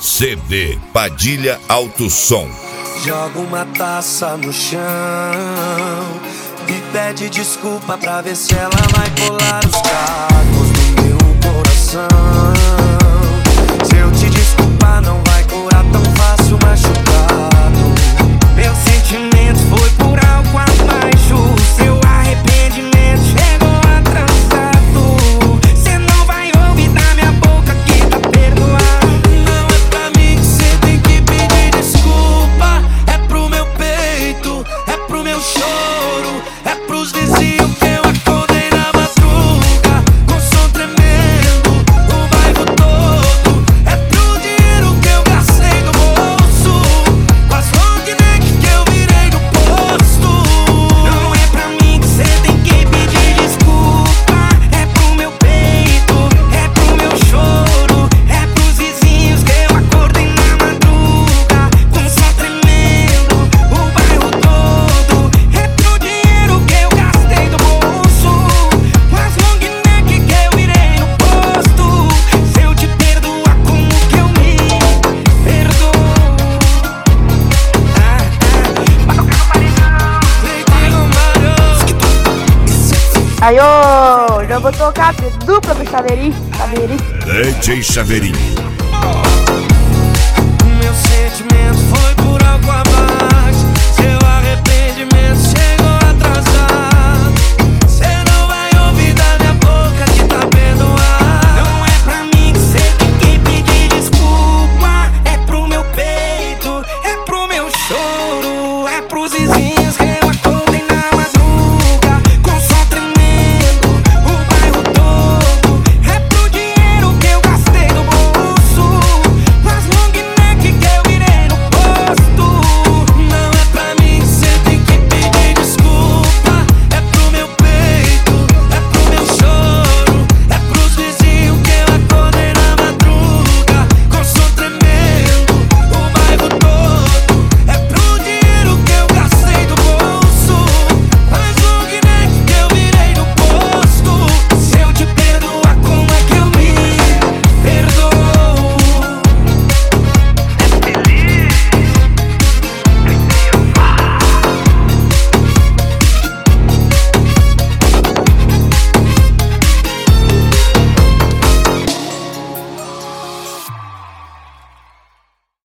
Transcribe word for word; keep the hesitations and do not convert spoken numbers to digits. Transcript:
C D Padilha Alto Som. Joga uma taça no chão e pede desculpa pra ver se ela vai colar os cacos no meu coração. Se eu te desculpar não vai curar tão fácil machucado. Meu sentimento foi por algo abaixo. Seu arrependimento chegou atrasado. Cê não vai ouvir da minha boca que tá perdoado. Não é pra mim que cê tem que pedir desculpa. É pro meu peito, é pro meu choro, é pros vizinhos que eu acordei na madruga com som tremendo, o bairro todo. É pro dinheiro que eu gastei no bolso, com as long neck que eu virei no posto. Não é pra mim que cê tem que pedir desculpa. É pro meu peito, é pro meu choro, é pros vizinhos que eu acordei na madruga com som tremendo, o bairro todo. É pro dinheiro que eu gastei do bolso, com as long neck que eu virei no posto. Se eu te perdoar, como que eu me perdoo? Ah, ah. Aí, ô, já vou tocar dupla pro Chaveirinho. Chaveirinho. D J Chaveirinho. Meu sentimento foi por água abaixo.